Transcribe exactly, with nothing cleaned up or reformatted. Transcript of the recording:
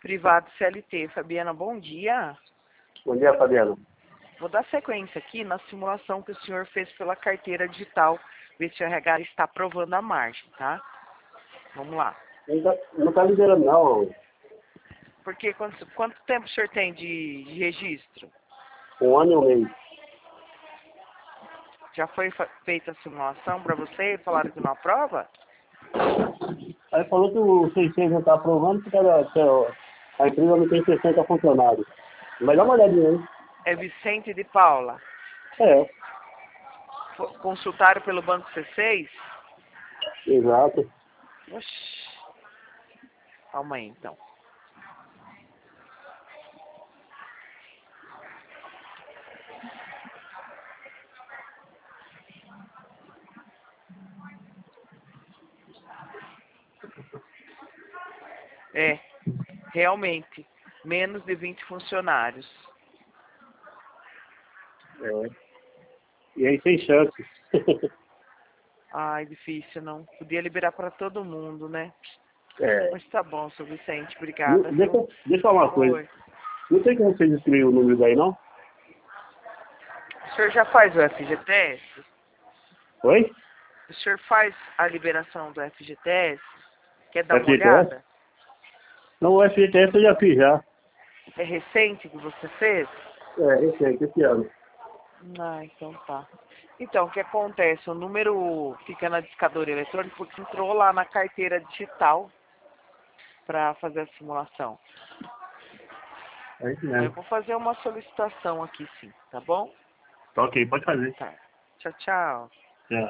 Privado C L T. Fabiana, bom dia. Bom dia, Fabiana. Vou dar sequência aqui na simulação que o senhor fez pela carteira digital. Ver se o R H está aprovando a margem, tá? Vamos lá. Não está liberando, não. Porque quanto, quanto tempo o senhor tem de, de registro? Um ano e um mês. Já foi feita a simulação para você e falaram que não aprova? Aí falou que o seiscentos não está aprovando porque a, a empresa não tem sessenta funcionários. Mas dá uma olhadinha aí. É Vicente de Paula. É, Consultaram pelo Banco C seis? exato. Oxi. Calma aí, então. É, realmente, menos de vinte funcionários. É. E aí sem chance. Ai, difícil, não. Podia liberar para todo mundo, né? É. Mas tá bom, seu Vicente, Não- obrigada. Deixa, Viu? deixa eu falar uma coisa. Oi. Não tem como vocês excluir o número daí, não? O senhor já faz o F G T S? Oi? O senhor faz a liberação do F G T S? Quer dar uma F G T S? olhada? Não, o F G T S eu já fiz já. É recente que você fez? É, esse aí, esse ano. Ah, então tá. Então, o que acontece? O número fica na discadora eletrônica porque entrou lá na carteira digital para fazer a simulação. É isso Eu mesmo. vou fazer uma solicitação aqui sim, tá bom? Tá ok, pode fazer. Tá. Tchau, tchau.